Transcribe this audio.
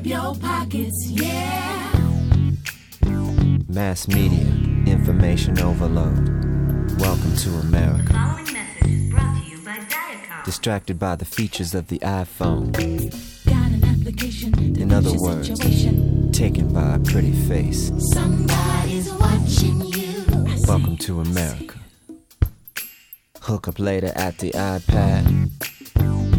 up your pockets, yeah. Mass media, information overload. Welcome to America. The following message is brought to you by Diacom. Distracted by the features of the iPhone. Got an application. In other words, taken by a pretty face. Somebody's watching you. Welcome to America. Hook up later at the iPad.